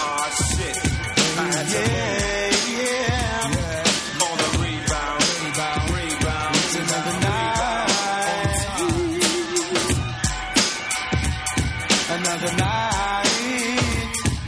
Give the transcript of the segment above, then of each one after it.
shit. I had to on the rebound. It's another night. Another night.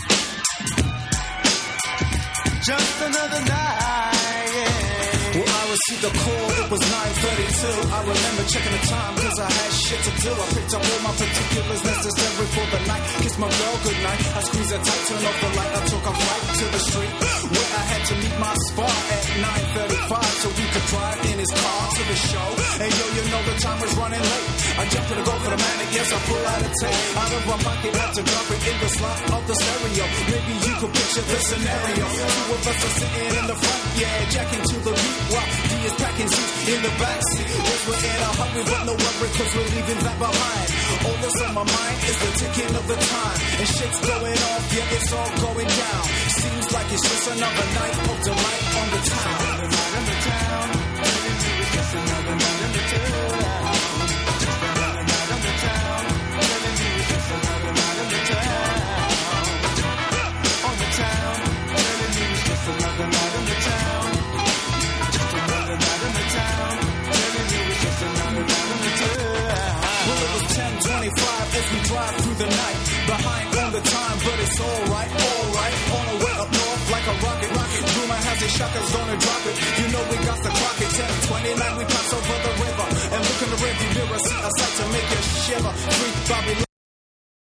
Just another night. Well, I received a call, it was 9:32. I remember checking the time, cause I had shit to do. I picked up all my particulars necessary for the night. Kissed my girl goodnight. I squeezed her tight, turned off the light. I took off right to the street, where I had to meet my spot at 9:35, so we could drive in his car to the show. And yo, you know the time was running late. I jumped to the go for the manic, yes, I pull out a tape out of my pocket, had to drop it in the slot of the stereo. Maybe you could picture the scenario. Two of us are sitting in the front, yeah, jacking to the beat while D is packing seats in the backseat. Yes, we're in a hurry, but no worry, cause we're leaving that behind. All that's on my mind is the ticking of the time. And shit's going off, yeah, it's all going down. Seems like it's just another night of delight on the town. Another night in the town. It's just another night in the town. Just another night in the town. It's just another night in the town. On the town. It's just another night in the town. Just another night in the town. It's just another night in the town. Well, it was 10:25 as we drive through the night. Behind on the time, but it's alright. On our way up north like a rocket. Rumor has it shotguns gonna drop